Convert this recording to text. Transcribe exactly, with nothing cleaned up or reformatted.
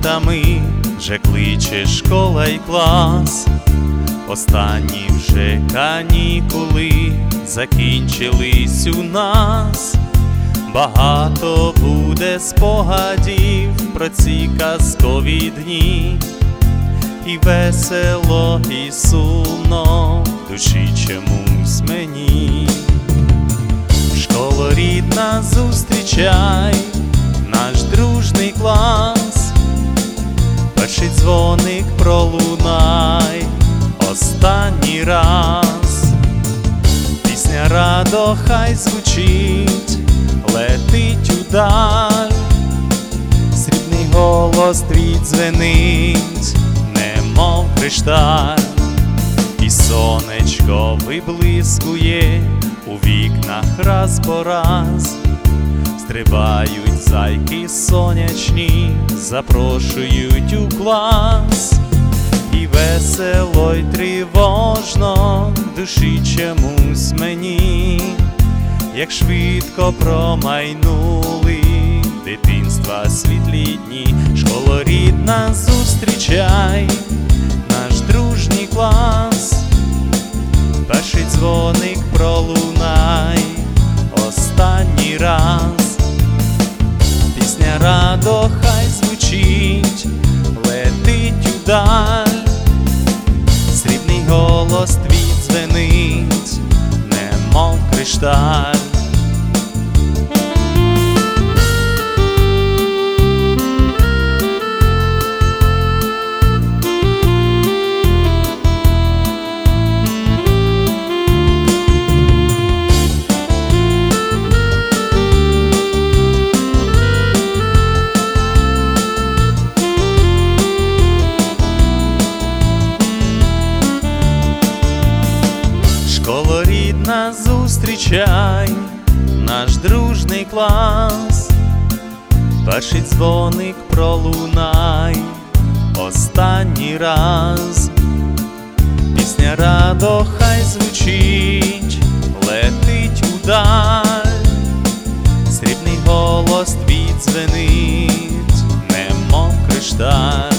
святами вже кличе школа й клас. Останні вже канікули закінчились у нас. Багато буде спогадів про ці казкові дні, і весело, і сумно душі чомусь мені. Школо рідна, зустрічай наш дружний клас, перший дзвоник пролунай останній раз. Пісня радо хай звучить, летить удаль, срібний голос твій дзвенить, немов кришталь. І сонечко виблискує у вікнах раз по раз. Стрибають зайки сонячні, запрошують у клас. І весело й тривожно душі чомусь мені, як швидко промайнули дитинства світлі дні. Школо рідна, зустрічай наш дружній клас, перший дзвоник пролунай останній раз. Пісня радо хай звучить, летить удаль, срібний голос твій дзвенить, немов кришталь. Школо рідна, зустрічай наш дружний клас, перший дзвоник пролунай останній раз. Пісня радо хай звучить, летить удаль, срібний голос твій дзвенить, немов кришталь.